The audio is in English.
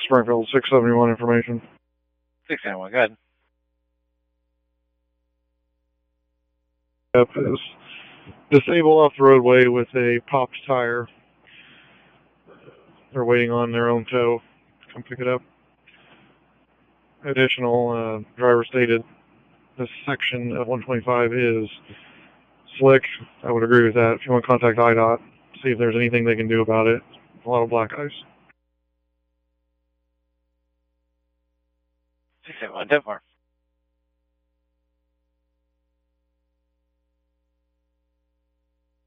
Springfield 671 information. 671, go ahead. Yep, is disabled off the roadway with a popped tire. They're waiting on their own tow to come pick it up. Additional, driver stated this section of 125 is slick. I would agree with that. If you want to contact IDOT, see if there's anything they can do about it. A lot of black ice. 671, 10-4.